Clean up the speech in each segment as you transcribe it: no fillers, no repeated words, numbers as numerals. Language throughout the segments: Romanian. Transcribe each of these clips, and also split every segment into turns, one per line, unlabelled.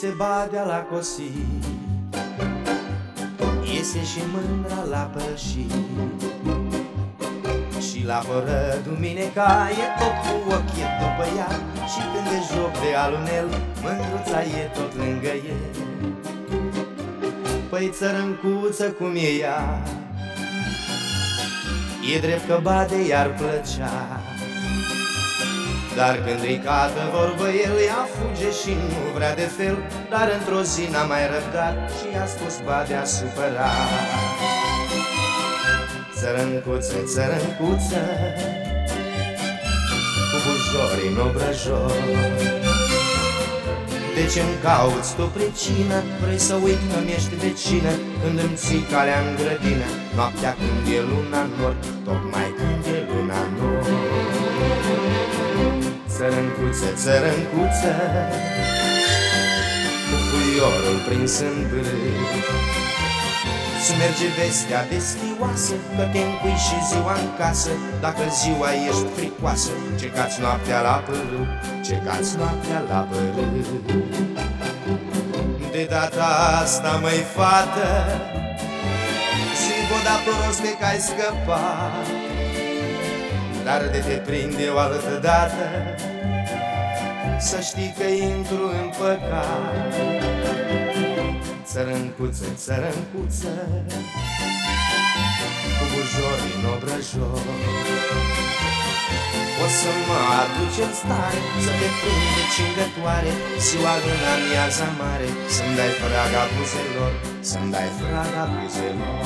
Iese badea la cosit, iese și mândra la pășit, și la horă dumineca e tot cu ochii după ea, și când e joc de alunel, mândruța e tot lângă el. Păi țărâncuță cum e ea, e drept că bade i-ar plăcea, dar când îi cată vorbă el, ea fuge și nu vrea de fel. Dar într-o zi n-a mai răbdat și i-a spus badea supărat: țărâncuță, țărâncuță, cu bujorii în obrăjor, de ce-mi cauți tu pricină? Vrei să uit că-mi ești vecină, când îmi ții calea în grădină, noaptea când e luna nor, tocmai când e luna nor. Țărâncuță, țărâncuță, cu puiorul prins în brâu, îți merge vestea de stioasă că te încui și ziua în casă. Dacă ziua ești fricoasă, ce cați noaptea la pârâu, ce cați noaptea la pârâu. De data asta, măi fată, zi voda proste că ai scăpat, dar de te prinde o altă dată, să știi că intru în păcat. Țărâncuță, țărâncuță, cu bujorii în obrăjor, o să mă aduce în stare să te prind de cingătoare, ziua luna miaza mare, să-mi dai fraga buzelor, să-mi dai fraga buzelor.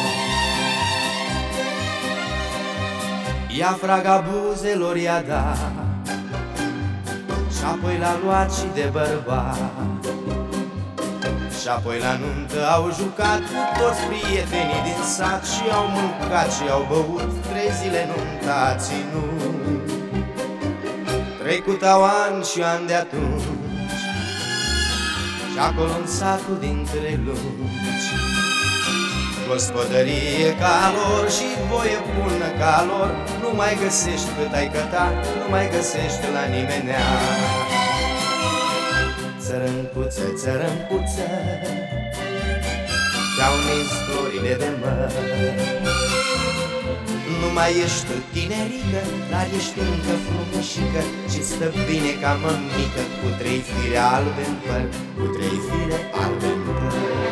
Ia fraga buzelor, i-a dat, și apoi l-a luat și de bărbat, și apoi la nuntă au jucat cu toți prietenii din sat, și au mâncat și au băut, 3 zile nunta a ținut. Trecutau ani și ani de atunci, și acolo în satul dintre lungi, gospodărie ca lor și voie bună ca lor, nu mai găsești cât ai căta, nu mai găsești la nimenea. Țărâncuță, țărâncuță, te-au nins florile de măr. Nu mai ești tinerică, dar ești încă frumușică, și stă bine ca mămică, cu 3 fire albe în păr, cu 3 fire albe în păr.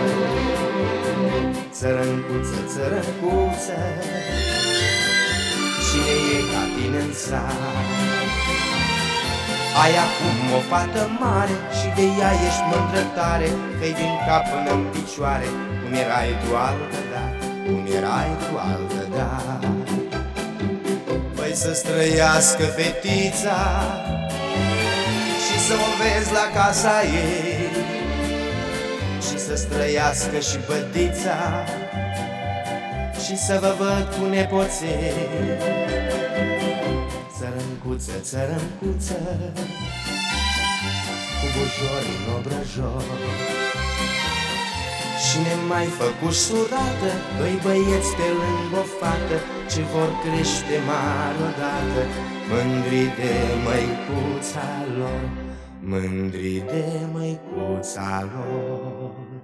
Țărâncuță, țărâncuță, cine e ca tine în sat? Ai acum o fată mare și de ea ești mândră tare, că-i din cap până în picioare, cum erai tu altădată, cum erai tu altădată. Păi să-ți trăiască fetița și să o vezi la casa ei, și să-ți trăiască și bătița și să vă văd cu nepoței. Țărâncuță, țărâncuță, cu bujorii în obrăjor, și ne mai făcuși surată 2 băieți pe lângă o fată, ce vor crește mari odată, mândri de măicuța lor, mândri de măicuța lor.